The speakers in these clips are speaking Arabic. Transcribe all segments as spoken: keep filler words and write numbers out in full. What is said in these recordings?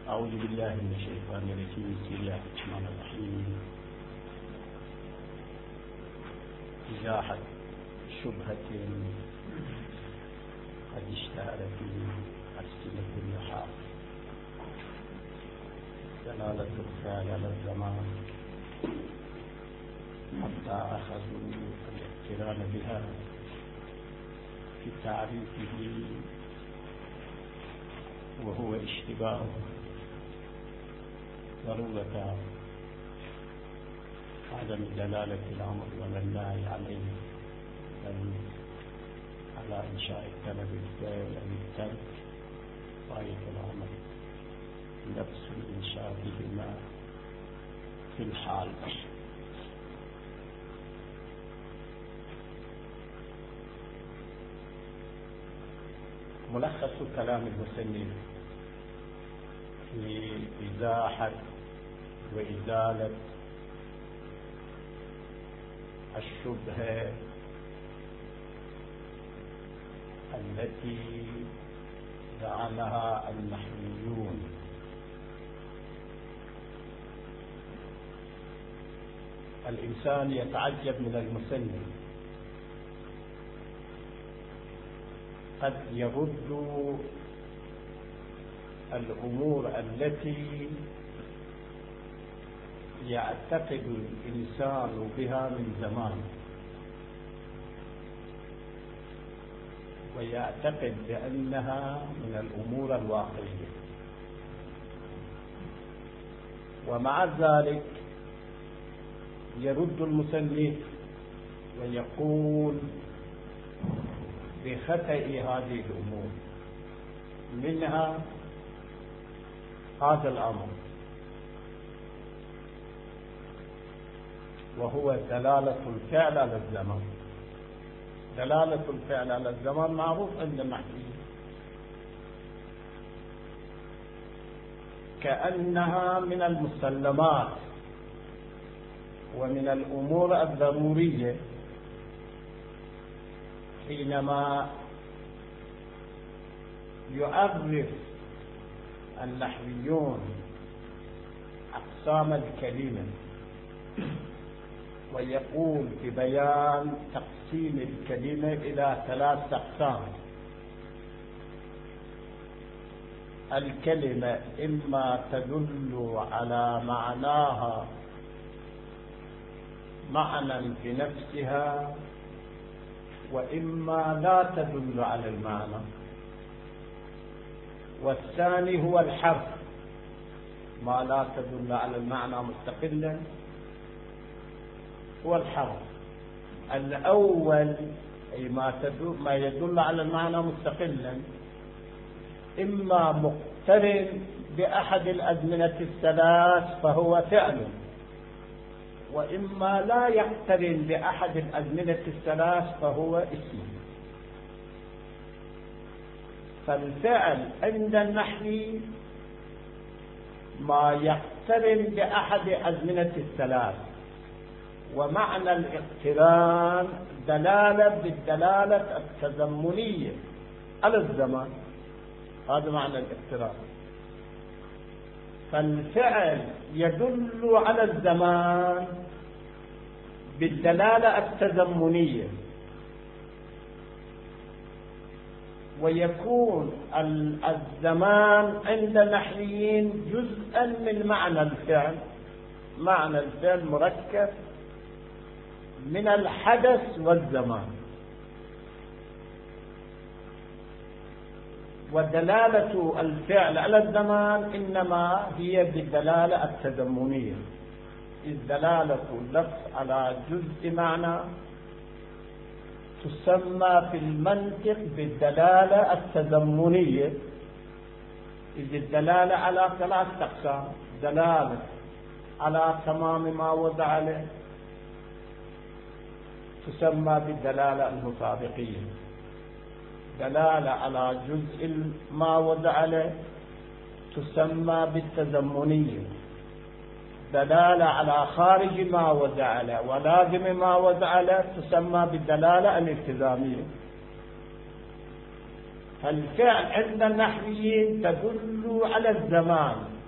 أعوذ بالله من الشيطان الرجيم. بسم الله الرحمن الرحيم. إزاحة شبهة قد اشتهر في ألسنة النحاة، دلالة الفعل على الزمان حتى أخذوا الاقتران بها في تعريفه، وهو اشتباه ضرورة عدم دلالة الأمر ولا النهي عليه، بل على إنشاء الطلب الفعل أو الترك غاية الأمر، نفس الإنشاء بهما في الحال. ملخص كلام المصنف في إزاحة وإزالة الشبهة التي زعمها النحويون. الإنسان يتعجب من المصنف، قد يرد الأمور التي يعتقد الإنسان بها من زمان، ويعتقد بأنها من الأمور الواقعية، ومع ذلك يرد المصنف ويقول بخطأ هذه الأمور. منها هذا الأمر، وهو دلالة الفعل على الزمان. دلالة الفعل على الزمان معروف عند النحويين، كأنها من المسلمات ومن الأمور الضرورية، حينما يعرف النحويون أقسام الكلمة ويقول ببيان تقسيم الكلمة إلى ثلاث أقسام. الكلمة إما تدل على معناها معنى بنفسها، وإما لا تدل على المعنى. والثاني هو الحرف، ما لا تدل على المعنى مستقلا هو الحرف. الأول أي ما تدل ما يدل على المعنى مستقلا، إما مقترن بأحد الأزمنة الثلاث فهو فعل، وإما لا يقترن بأحد الأزمنة الثلاث فهو اسم. فالفعل عند النحوي ما يقترن بأحد أزمنة الثلاث، ومعنى الاقتران دلالة بالدلالة التزمنية على الزمان، هذا معنى الاقتران. فالفعل يدل على الزمان بالدلالة التزمنية، ويكون الزمان عند النحويين جزءا من معنى الفعل. معنى الفعل مركب من الحدث والزمان، ودلالة الفعل على الزمان إنما هي بالدلالة التزمنية، إذ دلالة اللفظ على جزء معنى تسمى في المنطق بالدلالة التزمنية، إذ الدلالة على ثلاث أقسام: دلالة على تمام ما وضع له تسمى بالدلالة المطابقية، دلالة على جزء ما وضع له تسمى بالتزمنية، دلالة على خارج ما وضع له ولازم ما وضع له تسمى بالدلالة الالتزامية. فالفعل عند النحويين تدل على الزمان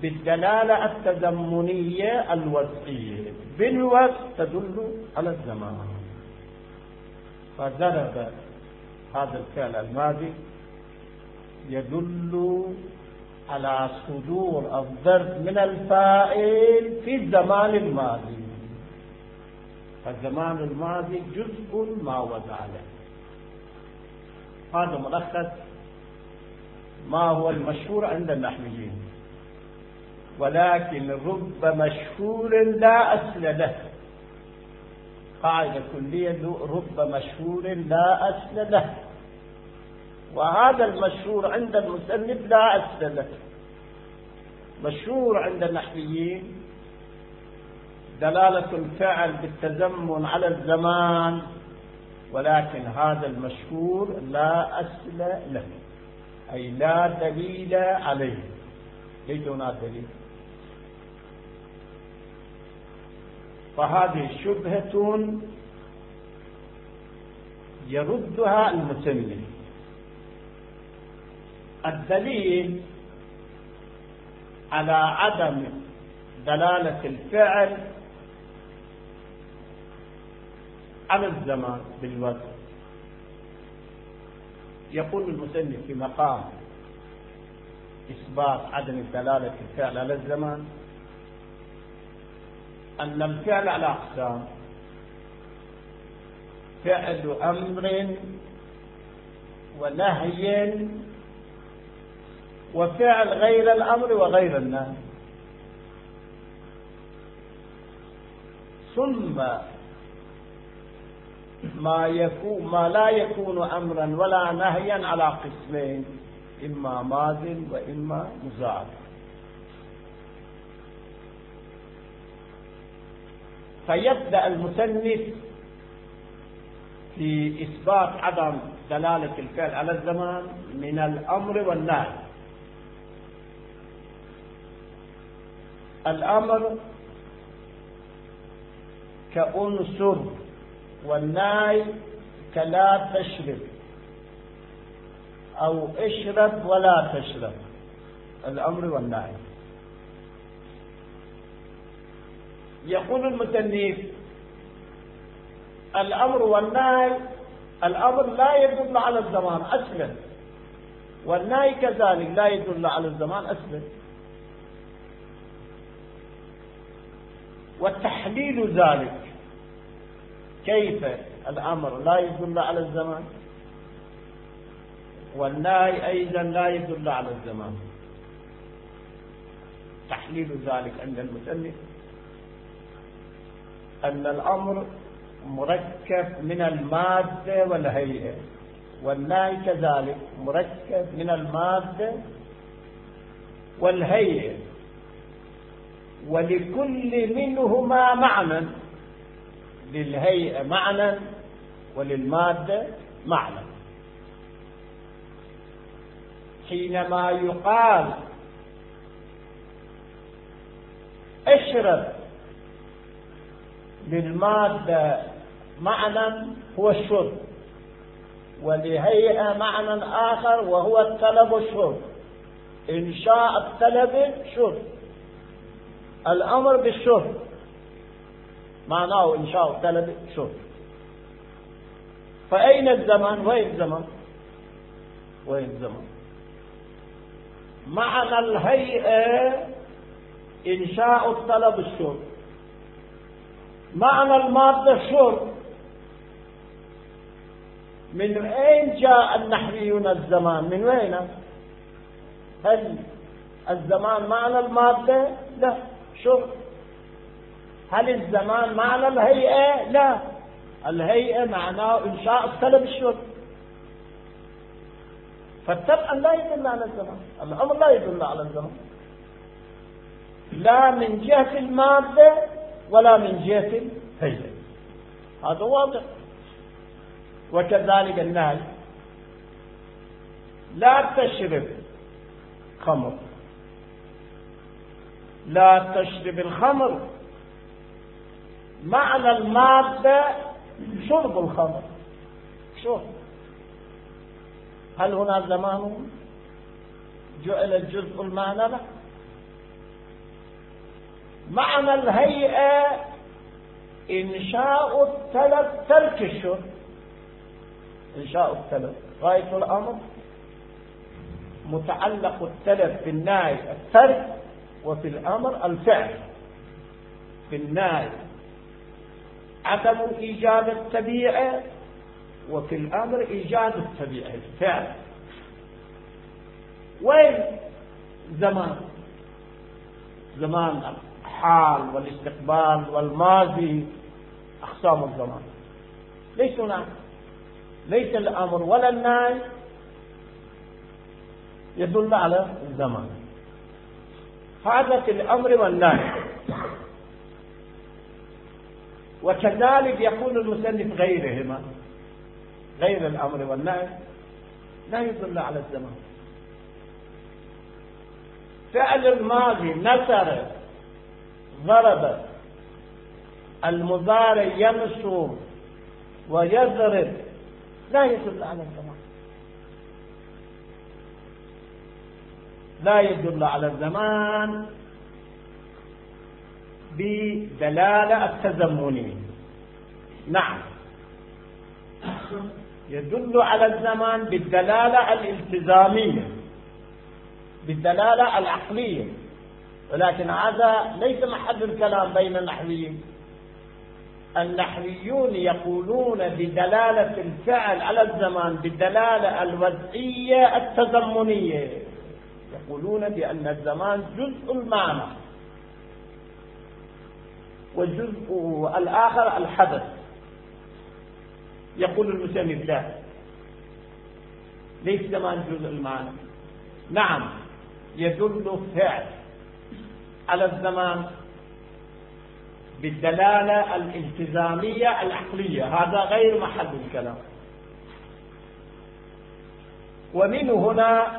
بالدلالة التزمنية الوضعية، بالوقت تدل على الزمان. فضرب هذا الفعل الماضي يدل على صدور الضرب من الفاعل في الزمان الماضي. الزمان الماضي جزء ما وضع له. هذا ملخص ما هو المشهور عند النحويين، ولكن رب مشهور لا أصل له. قاعدة كلية رب مشهور لا أصل له، وهذا المشهور عند المصنف لا أصل له. مشهور عند النحويين دلالة الفعل بالتزمن على الزمان، ولكن هذا المشهور لا أصل له، أي لا دليل عليه. ليس هناك دليل. فهذه شبهة يردها المصنف. الدليل على عدم دلالة الفعل على الزمان بالوقت، يقول المصنف في مقام إثبات عدم دلالة الفعل على الزمان أن الفعل على أقسام: فعل أمر ونهي وفعل غير الأمر وغير النهي. ثم ما يكون ما لا يكون أمرا ولا نهيا على قسمين: إما ماض وإما مضارع. فيبدأ المصنف في إثبات عدم دلالة الفعل على الزمان من الأمر والنهي. الأمر كأنصر، والنهي كلا تشرب أو اشرب ولا تشرب. الأمر والنهي. يقول المصنف: الأمر والنهي، الأمر لا يدل على الزمان أصلا، والنهي كذلك لا يدل على الزمان أصلا. والتحليل ذلك: كيف الأمر لا يدل على الزمان والنهي أيضا لا يدل على الزمان؟ تحليل ذلك عند المصنف أن الأمر مركب من المادة والهيئة، والنهي كذلك مركب من المادة والهيئة، ولكل منهما معنى، للهيئة معنى وللمادة معنى. حينما يقال اشرب للمادة معنى هو الشرب، ولهيئة معنى آخر وهو الطلب والشرب. إنشاء الطلب شرب، الأمر بالشرب معناه إنشاء الطلب شرب. فأين الزمان؟ وين الزمان؟ وين الزمان؟ معنى الهيئة إنشاء الطلب الشرب، معنى المادة الشرب. من أين جاء النحويون الزمان؟ من وين؟ هل الزمان معنى المادة؟ لا، شرب. هل الزمان معنى الهيئة؟ لا، الهيئة معناه إنشاء الطلب الشرب. فالطبع لا يدل على الزمان، الأمر لا يدل على الزمان، لا من جهة المادة ولا من جهة الهيئة. هذا واضح. وكذلك النهي: لا تشرب خمر. لا تشرب الخمر معنى المادة شرب الخمر، شرب. هل هنا زمان جعل الجزء المعنى له؟ معنى الهيئة إنشاء الطلب ترك الشرط. إنشاء الطلب غاية الأمر متعلق الطلب في النهي الترك، وفي الأمر الفعل. في النهي عدم إيجاد الطبيعة، وفي الأمر إيجاد الطبيعة الفعل. وين زمان؟ زمان الحال والاستقبال والماضي أقسام الزمان. ليس هناك، ليس الأمر ولا النهي يدل على الزمان. هذا في الأمر والنهي. وكذلك يقول المصنف غيرهما، غير الأمر والنهي لا يدل على الزمان. فعل الماضي نصر ضرب، المضارع ينصر ويضرب، لا يدل على الزمان، لا يدل على الزمان بدلالة التزمنية. نعم، يدل على الزمان بالدلالة الالتزامية، بالدلالة العقلية، ولكن هذا ليس محل الكلام بين النحويين. النحويون يقولون بدلالة الفعل على الزمان بالدلالة الوضعية التزمنية، يقولون بأن الزمان جزء المعنى والجزء الآخر الحدث. يقول المصنف لا، ليس زمان جزء المعنى. نعم، يدل الفعل على الزمان بالدلالة الالتزامية العقلية، هذا غير محل الكلام. ومن هنا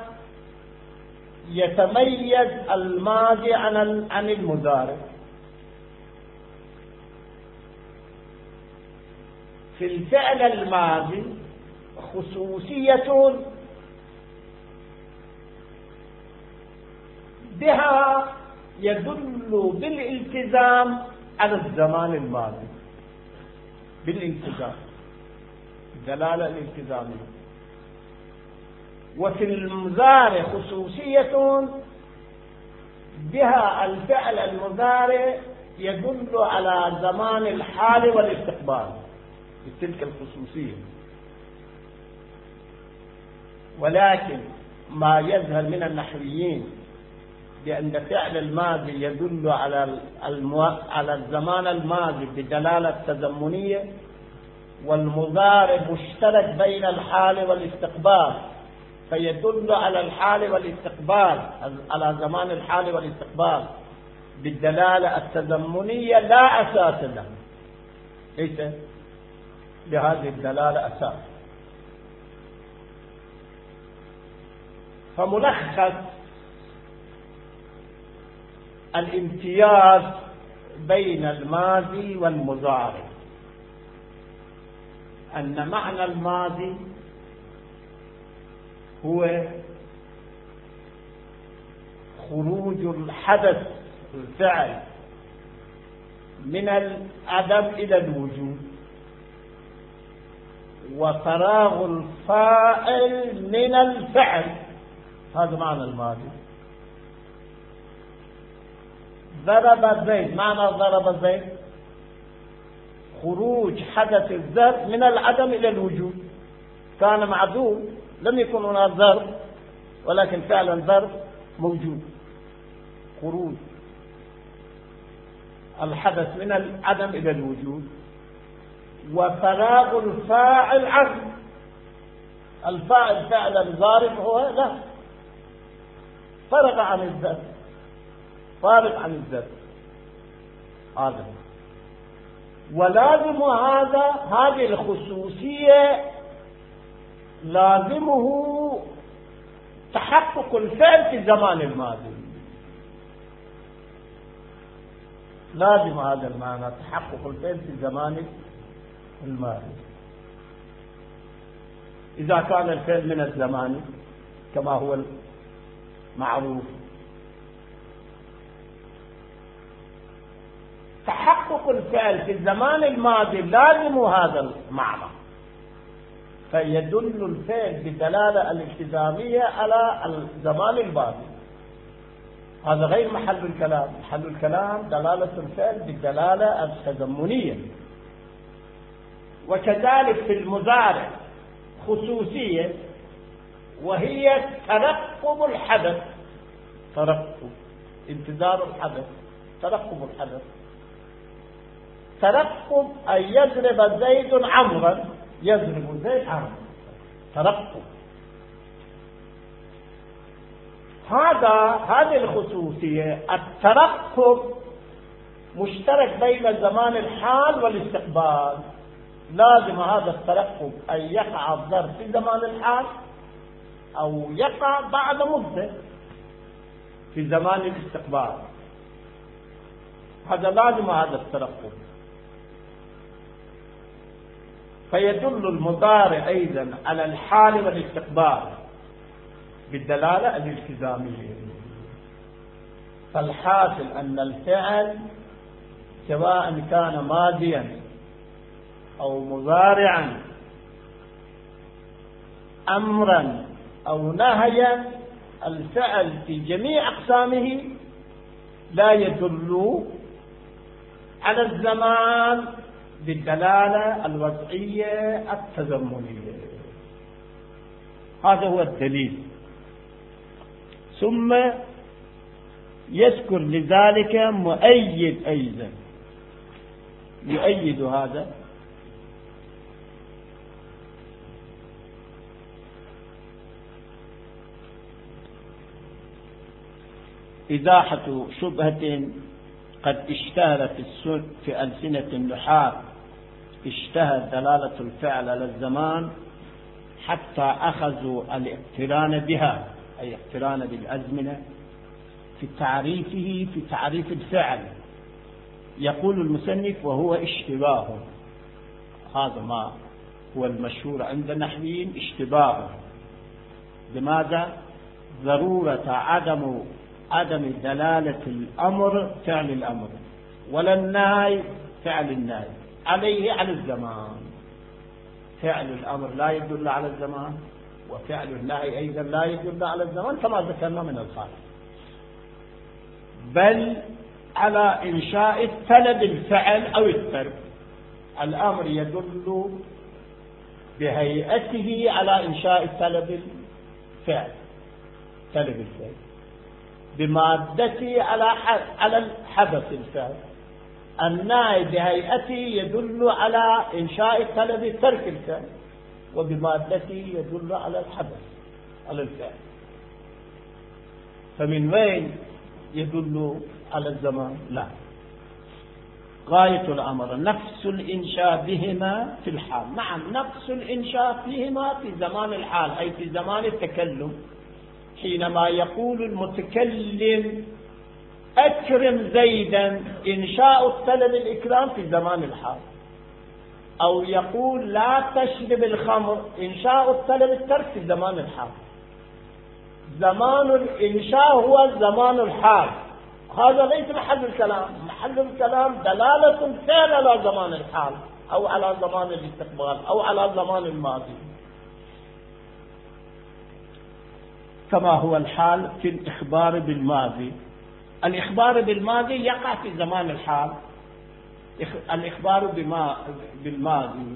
يتميز الماضي عن عن المضارع. في الفعل الماضي خصوصية بها يدل بالالتزام على الزمان الماضي، بالالتزام، دلالة الالتزامية. وفي المضارع خصوصية بها الفعل المضارع يدل على زمان الحال والاستقبال بتلك الخصوصية. ولكن ما يظهر من النحويين بأن فعل الماضي يدل على المو... على الزمان الماضي بدلالة تزمنية، والمضارع مشترك بين الحال والاستقبال فيدل على الحال والاستقبال، على زمان الحال والاستقبال بالدلالة التزمنية لا أساس له، ليس لهذه الدلالة أساس. فملخص الامتياز بين الماضي والمضارع أن معنى الماضي هو خروج الحدث الفعل من العدم إلى الوجود، وفراغ الفاعل من الفعل، هذا معنى الماضي. ضرب زيد، معنى ضرب زيد خروج حدث الضرب من العدم إلى الوجود، كان معدوم لم يكن هناك ضرب ولكن فعلا ضرب موجود، خروج الحدث من العدم إلى الوجود، وفراغ الفاعل عنه. الفاعل فعلا ضارب هو لا، فرغ عن الذات، فارغ عن الذات هذا. ولازم هذا هذه الخصوصية لازمه تحقق الفعل في الزمان الماضي، لازم هذا المعنى تحقق الفعل في الزمان الماضي. إذا كان الفعل من الزمان كما هو معروف، تحقق الفعل في الزمان الماضي لازم هذا المعنى، فيدل الفعل بالدلالة الالتزامية على الزمان الماضي. هذا غير محل الكلام. محل الكلام دلالة الفعل بالدلالة التضمنية. وكذلك في المضارع خصوصية، وهي ترقب الحدث، ترقب انتظار الحدث، ترقب الحدث. ترقب أن يضرب زيد عمرا، يضرب زيد عمرا، ترقب. هذا هذه الخصوصية الترقب مشترك بين زمان الحال والاستقبال. لازم هذا الترقب أن يقع الظرف في زمان الحال أو يقع بعد مدة في زمان الاستقبال. هذا لازم هذا الترقب. فيدل المضارع أيضا على الحال والاستقبال بالدلالة الالتزامية. فالحاصل أن الفعل سواء كان ماضيا أو مضارعا، أمرا أو نهيا، الفعل في جميع أقسامه لا يدل على الزمان بالدلالة الوضعية التضمنية. هذا هو الدليل. ثم يذكر لذلك مؤيد أيضا يؤيد هذا. إزاحة شبهة قد اشتهر في, في ألسنة النحاة، اشتهر دلالة الفعل على الزمان حتى أخذوا الاقتران بها، أي اقتران بالأزمنة في تعريفه، في تعريف الفعل. يقول المصنف وهو اشتباه، هذا ما هو المشهور عند النحويين، اشتباه. لماذا؟ ضرورة عدم عدم دلالة الأمر فعل الأمر، ولا النهي فعل النهي عليه على الزمان. فعل الأمر لا يدل على الزمان، وفعل النهي أيضا لا يدل على الزمان كما ذكرنا من الخارج، بل على إنشاء طلب الفعل أو الترك. الأمر يدل بهيئته على إنشاء طلب الفعل، طلب الفعل بمادته على على الحدث الفعل. النهي بهيئته يدل على إنشاء طلب ترك الفعل، وبمادته يدل على الحدث على الفعل. فمن وين يدل على الزمان؟ لا، غاية الأمر نفس الإنشاء بهما في الحال. نعم، نفس الإنشاء بهما في زمان الحال، أي في زمان التكلم. حينما يقول المتكلم أكرم زيدا، إنشاء الطلب الإكرام في زمان الحال. أو يقول لا تشرب الخمر، إنشاء الطلب الترك في زمان الحال. زمان الإنشاء هو زمان الحال، هذا ليس محل الكلام. محل الكلام دلالة الفعل على زمان الحال أو على زمان الاستقبال أو على زمان الماضي، كما هو الحال في الإخبار بالماضي. الإخبار بالماضي يقع في زمان الحال. الإخبار بالماضي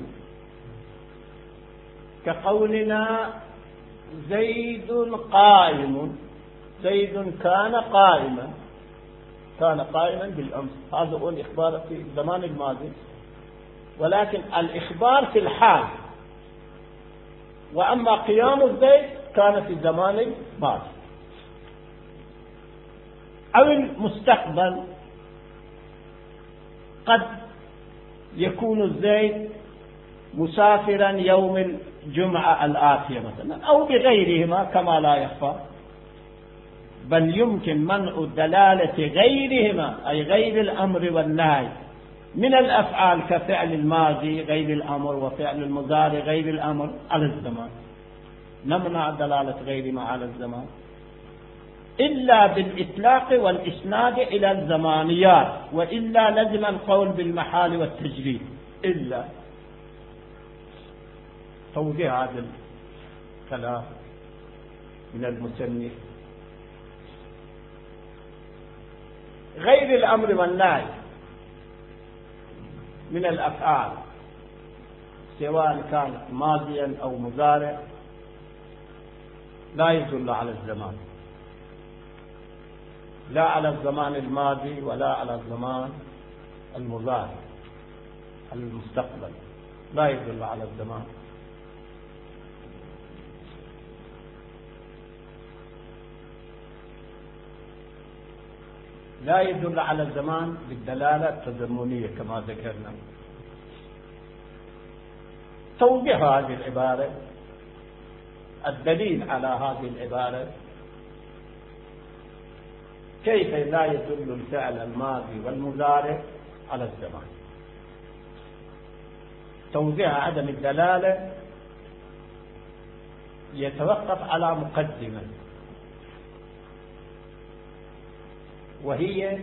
كقولنا زيد قائم، زيد كان قائما، كان قائما بالأمس، هذا هو الإخبار في زمان الماضي. ولكن الإخبار في الحال، وأما قيام الزيد كان في زمان الماضي. أو المستقبل، قد يكون الزيد مسافرا يوم الجمعة الآتية مثلا، أو بغيرهما كما لا يخفى. بل يمكن منع دلالة غيرهما، أي غير الأمر والنهي، من الأفعال كفعل الماضي غير الأمر، وفعل المضارع غير الأمر على الزمان. نمنع دلالة غيرهما على الزمان. إلا بالإطلاق والإسناد إلى الزمانيات، وإلا لزم القول بالمحال والتجريد. إلا توضيح هذا الكلام من المصنف. غير الأمر والنهي من الأفعال سواء كانت ماضيا أو مضارع لا يدل على الزمان، لا على الزمان الماضي ولا على الزمان المضارع المستقبل، لا يدل على الزمان. لا يدل على الزمان بالدلالة التضمنية كما ذكرنا. توضيح هذه العبارة، الدليل على هذه العبارة، كيف لا يدل الفعل الماضي والمضارع على الزمان. توضيح عدم الدلالة يتوقف على مقدمة، وهي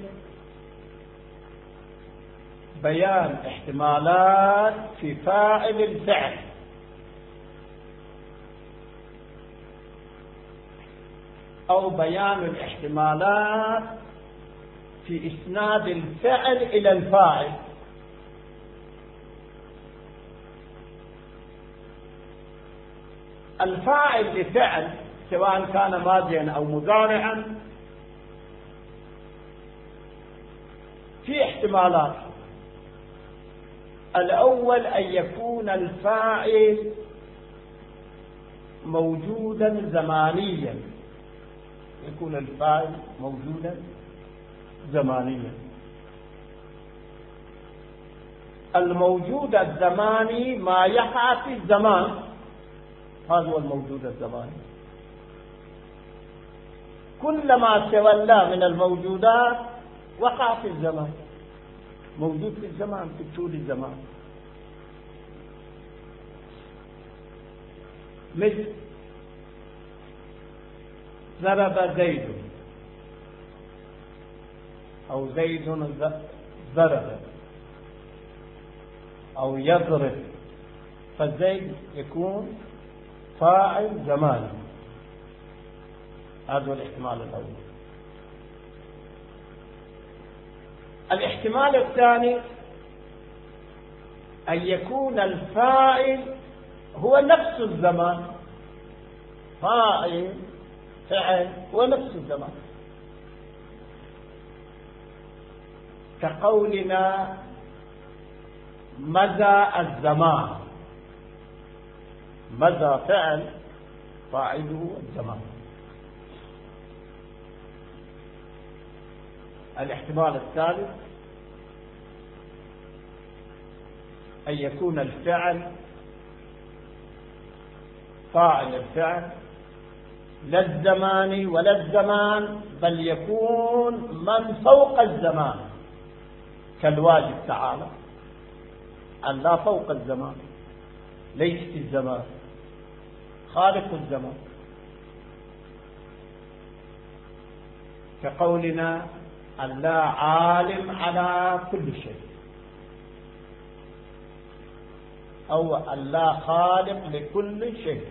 بيان احتمالات في فاعل الفعل، أو بيان الاحتمالات في إسناد الفعل إلى الفاعل. الفاعل لفعل سواء كان ماضيا أو مضارعا في احتمالات. الأول أن يكون الفاعل موجودا زمانيا، يكون الفاعل موجودا زمانيا. الموجود الزماني ما يقع في الزمان، هذا هو الموجود الزماني. كل ما تولى من الموجودات وقع في الزمان، موجود في الزمان في طول الزمان. مثل ضرب زيد أو زيد ضرب أو يضرب، فالزيد يكون فاعل زماني. هذا الاحتمال الأول. الاحتمال الثاني أن يكون الفاعل هو نفس الزمان، فاعل فعل هو نفس الزمان، كقولنا مضى الزمان، مضى فعل فاعله الزمان. الاحتمال الثالث أن يكون الفعل فاعل الفعل لا الزمان ولا الزمان، بل يكون من فوق الزمان، كالواجب تعالى أن لا فوق الزمان، ليس في الزمان، خالق الزمان، كقولنا الله عالم على كل شيء، أو الله خالق لكل شيء.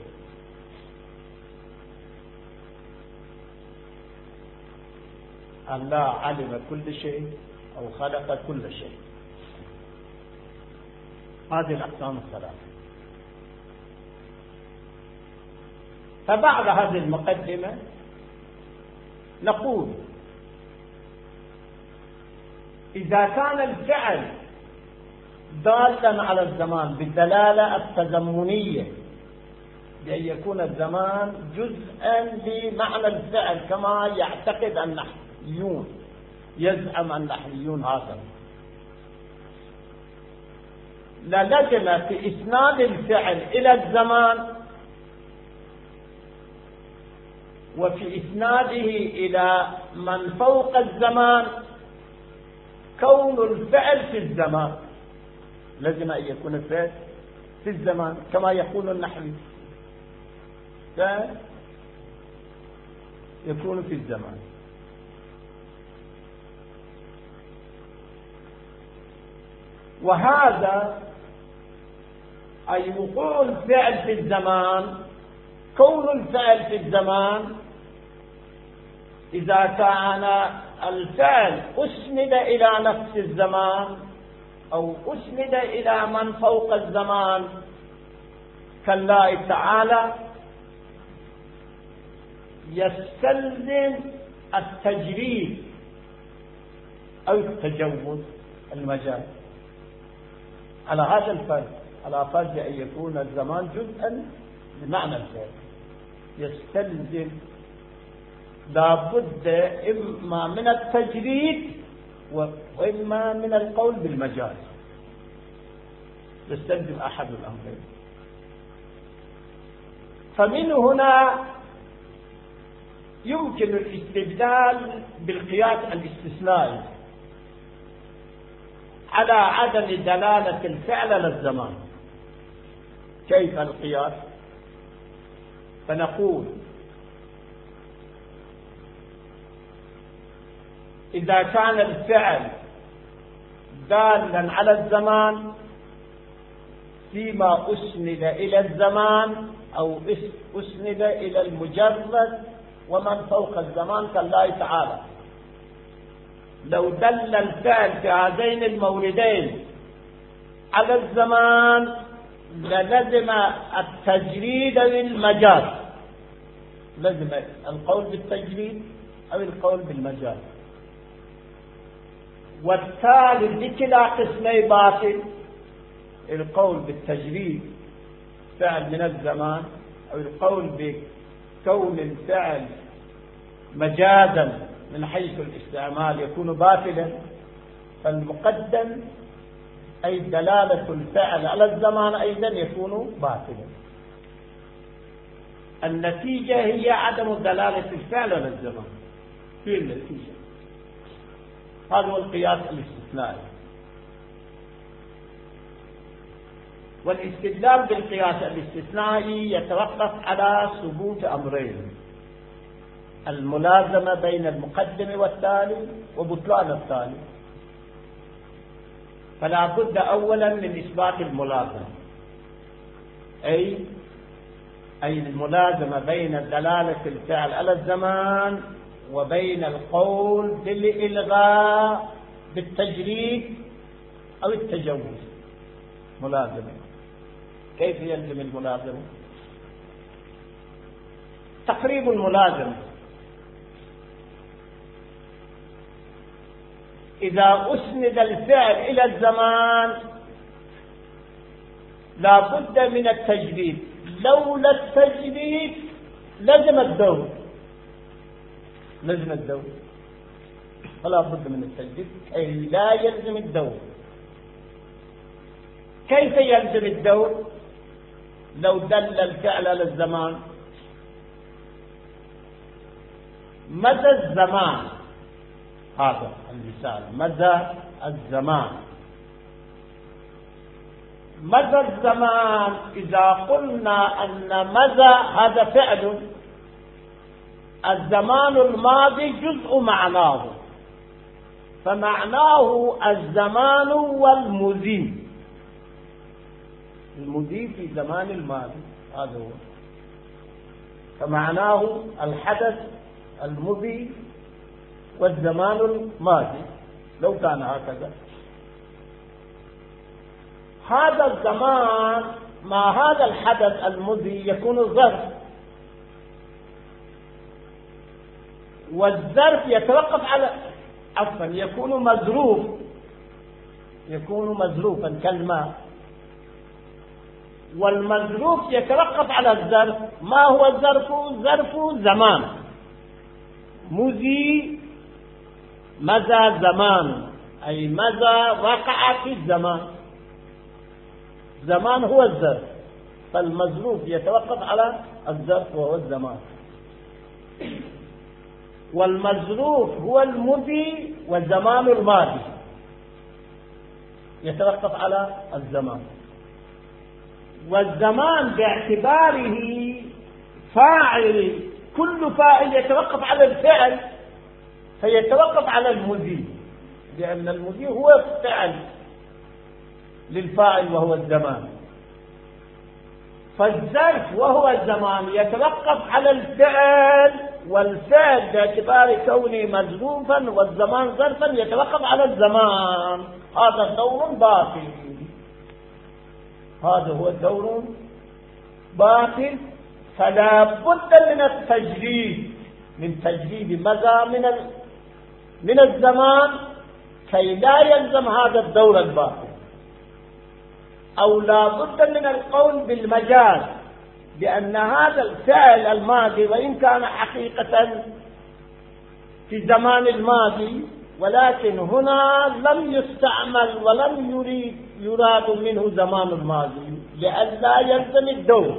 الله علم كل شيء أو خلق كل شيء. هذه الأقسام الثلاثة. فبعد هذه المقدمة نقول إذا كان الفعل دالا على الزمان بالدلالة التزمنية، بأن يكون الزمان جزءا بمعنى الفعل كما يعتقد النحويون، يزعم النحويون هذا، للزم في إسناد الفعل إلى الزمان وفي إسناده إلى من فوق الزمان كون الفعل في الزمان، لازم أن يكون الفعل في الزمان كما يقول النحوي. يكون في الزمان. وهذا أي وقوع الفعل في الزمان، كون الفعل في الزمان إذا كان الفعل أسند إلى نفس الزمان أو أسند إلى من فوق الزمان كالله تعالى، يستلزم التجريد أو التجوز المجاز على هذا الفرض، على فرض أن يكون الزمان جزءا بمعنى الفعل، يستلزم لابد إما من التجريد وإما من القول بالمجاز، يستلزم أحد الأمرين. فمن هنا يمكن الاستدلال بالقياس الاستثنائي على عدم دلالة الفعل على الزمان. كيف القياس؟ فنقول إذا كان الفعل دالا على الزمان فيما أسند إلى الزمان أو أسند إلى المجرد ومن فوق الزمان كالله تعالى، لو دل الفعل في هذين الموردين على الزمان للزم التجريد أو المجاز، لزم القول بالتجريد أو القول بالمجاز. والتالي بكلا قسمي باطل، القول بالتجريد فعل من الزمان أو القول بكون الفعل مجازا من حيث الاستعمال يكون باطلا. فالمقدم أي دلالة الفعل على الزمان أيضا يكون باطلا. النتيجة هي عدم دلالة الفعل على الزمان في النتيجة. هذا هو القياس الاستثنائي. والاستدلال بالقياس الاستثنائي يتوقف على ثبوت أمرين: الملازمة بين المقدم والتالي وبطلان التالي. فلا بد أولا من إثبات الملازمة، أي أي الملازمة بين دلالة الفعل على الزمان وبين القول بالإلغاء بالتجريد أو التجوز. ملازمة. كيف يلزم الملازمة؟ تقريب الملازمة: إذا أسند الفعل إلى الزمان لا بد من التجريد، لولا التجريد لزم الدور، لزم الدور فلا بد من التجريد أي لا يلزم الدور. كيف يلزم الدور؟ لو دل الفعل على الزمان، مدى الزمان، هذا المثال، مدى الزمان. مدى الزمان إذا قلنا أن مدى هذا فعل، الزمان الماضي جزء معناه، فمعناه الزمان والمضي، المضي في زمان الماضي هذا هو، فمعناه الحدث المضي والزمان الماضي لو كان هكذا. هذا الزمان مع هذا الحدث المضي يكون ظرف، والظرف يتوقف على عفوا يكون مظروف، يكون مظروفا كالماء، والمظروف يتوقف على الظرف. ما هو الظرف؟ ظرف زمان، مضي ماذا زمان أي ماذا وقع في الزمان، زمان هو الظرف، فالمظروف يتوقف على الظرف وهو الزمان، والمظروف هو المضي والزمان الماضي يتوقف على الزمان. والزمان باعتباره فاعل كل فاعل يتوقف على الفعل فيتوقف على المضي، لأن المضي هو فعل للفاعل وهو الزمان، فالظرف وهو الزمان يتوقف على الفعل، والفعل باعتبار كونه مظروفا والزمان ظرفا يتوقف على الزمان. هذا دور باطل، هذا هو دور باطل. فلا بد من التجريد، من تجريد ماذا من من الزمان كي لا يلزم هذا الدور الباطل، أو لا بد من القول بالمجاز، لأن هذا الفعل الماضي وإن كان حقيقة في زمان الماضي ولكن هنا لم يستعمل ولم يريد يراد منه زمان الماضي لئلا يلزم الدور.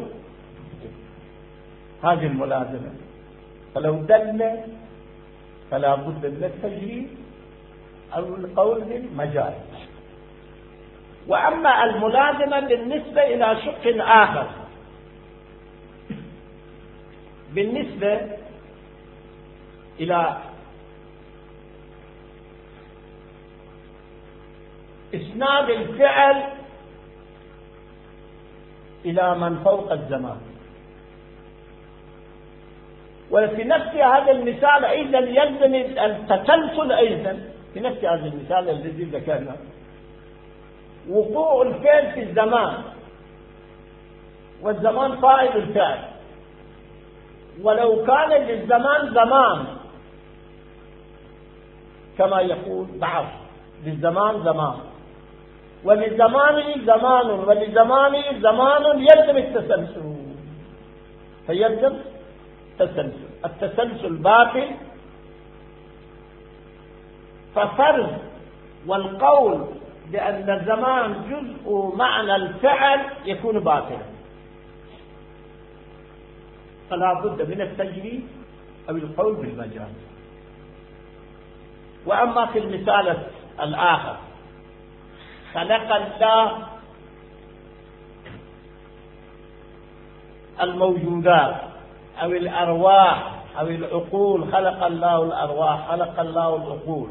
هذه الملازمة، فلو دل فلا بد من التجريد أو القول بالمجاز. وأما الملازمة بالنسبة إلى شق آخر، بالنسبة إلى إسناد الفعل إلى من فوق الزمان، وفي نفس هذا المثال أيضا يلزم التسلسل، أيضا في نفس هذا المثال الذي ذكرنا وقوع الفعل في الزمان، والزمان فاعل الفعل، ولو كان للزمان زمان كما يقول بعض، للزمان زمان ولزمانه زمان ولزمانه زمان يلزم التسلسل، فيلزم التسلسل. التسلسل باطل، ففرض والقول بأن الزمان جزء معنى الفعل يكون باطلا، فلا بد من التجريد أو القول بالمجاز. وأما في المثال الآخر خلق الله الموجودات أو الأرواح أو العقول، خلق الله الأرواح، خلق الله العقول،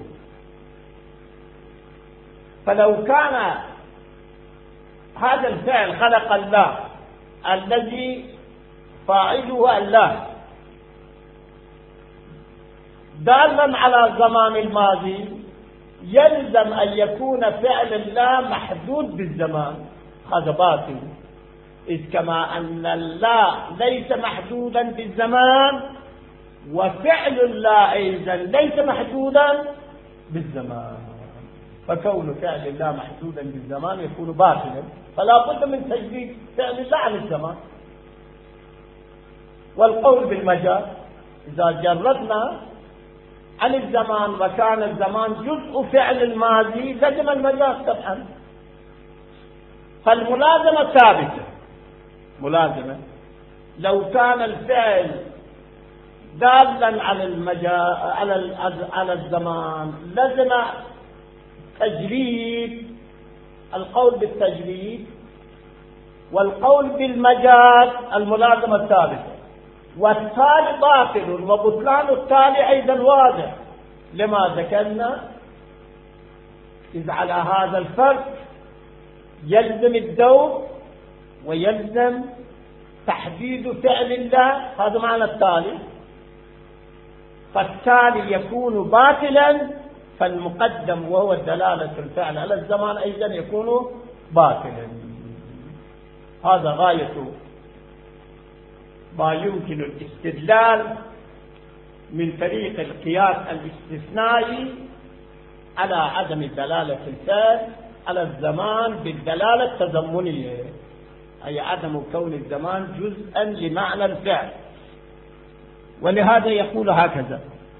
فلو كان هذا الفعل خلق الله الذي فاعله الله دالا على الزمان الماضي، يلزم أن يكون فعل الله محدود بالزمان، هذا باطل، إذ كما أن الله ليس محدودا بالزمان وفعل الله أيضا ليس محدودا بالزمان، فكون فعل الله محدودا بالزمان يكون باطلا، فلا بد من تجديد فعل الله عن الزمان. والقول بالمجاز إذا جردنا عن الزمان وكان الزمان جزء فعل الماضي لزم المجاز طبعا. فالملازمة ثابتة، ملازمة لو كان الفعل دالا على المجاز على على الزمان لزم تجريد، القول بالتجريد والقول بالمجاز، الملازمة الثابتة. والتالي باطل، وبطلان التالي أيضا واضح، لما ذكرنا إذ على هذا الفرق يلزم الدور ويلزم تحديد فعل الله، هذا معنى التالي، فالتالي يكون باطلا، فالمقدم وهو الدلالة الفعل على الزمان أيضا يكون باطلا. هذا غاية ما يمكن الاستدلال من طريق القياس الاستثنائي على عدم دلالة الفعل على الزمان بالدلالة التضمنية، أي عدم كون الزمان جزءا لمعنى الفعل. ولهذا يقول هكذا: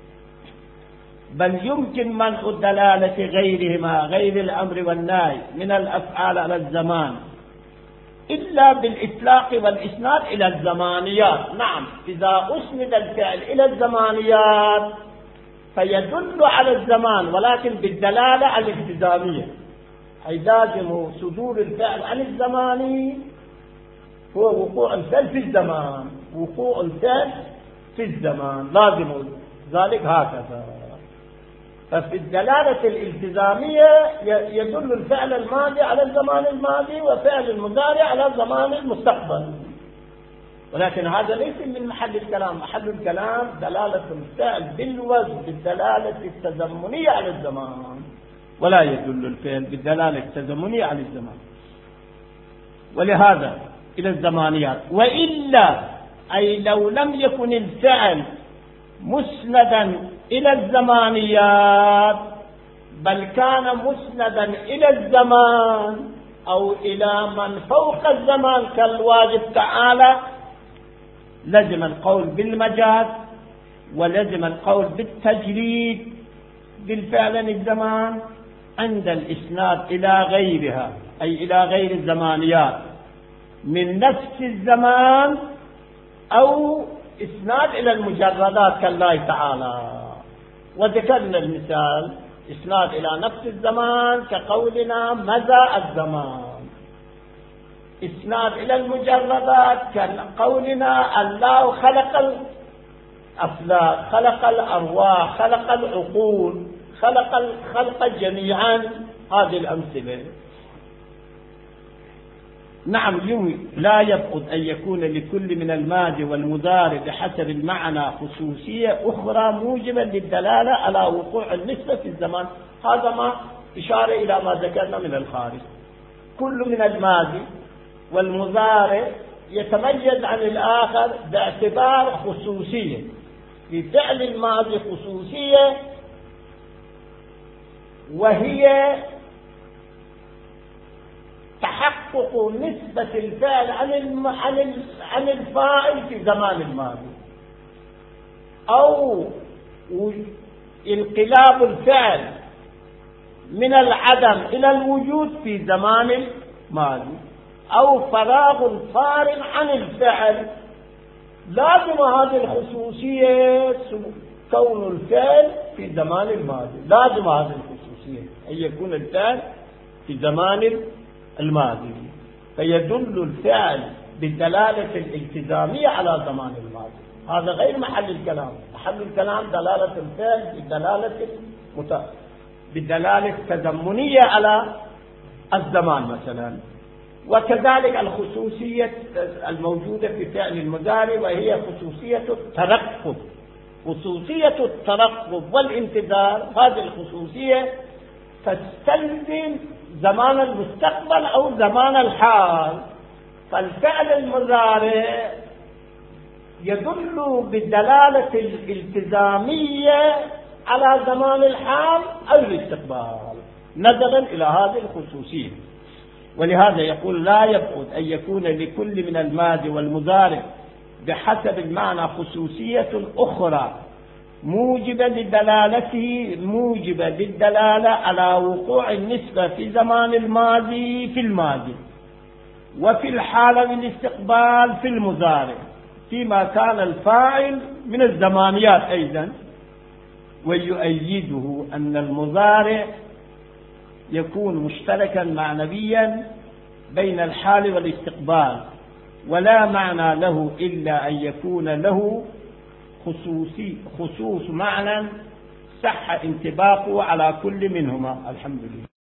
بل يمكن منع الدلالة غيرهما غير الأمر والنهي من الأفعال على الزمان إلا بالإطلاق والإسناد إلى الزمانيات. نعم، إذا أسند الفعل إلى الزمانيات فيدل على الزمان، ولكن بالدلالة الالتزامية، أي لازم صدور الفعل عن الزمان هو وقوع الفعل في الزمان، وقوع الفعل في الزمان، لازم ذلك هكذا. ففي الدلالة الالتزامية يدل الفعل الماضي على الزمان الماضي وفعل المضارع على الزمان المستقبل، ولكن هذا ليس من محل الكلام. محل الكلام دلالة الفعل بالوزن بالدلالة التزمنية على الزمان، ولا يدل الفعل بالدلالة التزمنية على الزمان. ولهذا إلى الزمانيات. وإلا أي لو لم يكن الفعل مسندا إلى الزمانيات بل كان مسندا إلى الزمان أو إلى من فوق الزمان كالواجب تعالى، لزم القول بالمجاز ولزم القول بالتجريد بالفعل الزمان عند الإسناد إلى غيرها، أي إلى غير الزمانيات من نفس الزمان أو إسناد إلى المجردات كالله تعالى. وذكرنا المثال إسناد إلى نفس الزمان كقولنا مدى الزمان، إسناد إلى المجردات كقولنا الله خلق الأفلاك، خلق الأرواح، خلق العقول، خلق الخلق جميعا. هذه الأمثلة. نعم، لا يبعد أن يكون لكل من الماضي والمضارع بحسب المعنى خصوصية أخرى موجبا للدلالة على وقوع النسبة في الزمان. هذا ما إشارة إلى ما ذكرنا من الخارج. كل من الماضي والمضارع يتميز عن الآخر باعتبار خصوصية. في فعل الماضي خصوصية وهي تحقق نسبة الفعل عن عن الفاعل في زمان الماضي، أو انقلاب الفعل من العدم إلى الوجود في زمان الماضي، أو فراغ الفارغ عن الفعل. لازم هذه الخصوصية كون الفعل في زمان الماضي، لازم هذه الخصوصية أن يكون الفعل في زمان الماضي، فيدل الفعل بالدلالة الالتزامية على زمان الماضي. هذا غير محل الكلام. محل الكلام دلالة الفعل بالدلالة المت... بالدلالة التزمنية على الزمان مثلا. وكذلك الخصوصية الموجودة في فعل المضارع وهي خصوصية الترقب. خصوصية الترقب والانتظار، هذه الخصوصية تستلزم زمان المستقبل أو زمان الحال. فالفعل المضارع يدل بالدلالة الالتزامية على زمان الحال أو الاستقبال نظرا إلى هذه الخصوصية. ولهذا يقول لا يبعد أن يكون لكل من الماضي والمضارع بحسب المعنى خصوصية أخرى موجبة لدلالته موجبة للدلالة على وقوع النسبة في زمان الماضي في الماضي، وفي الحال والاستقبال في المضارع، فيما كان الفاعل من الزمانيات أيضا. ويؤيده أن المضارع يكون مشتركا معنويا بين الحال والاستقبال، ولا معنى له إلا أن يكون له خصوصي خصوص معنى صح انطباقه على كل منهما. الحمد لله.